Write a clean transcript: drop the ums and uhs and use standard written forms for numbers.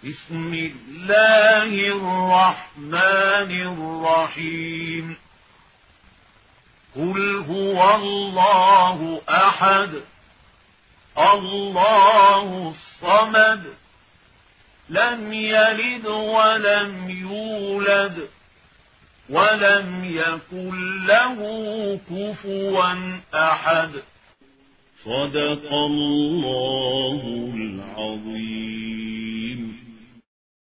بسم الله الرحمن الرحيم قل هو الله أحد الله الصمد لم يلد ولم يولد ولم يكن له كفوا أحد. صدق الله العظيم.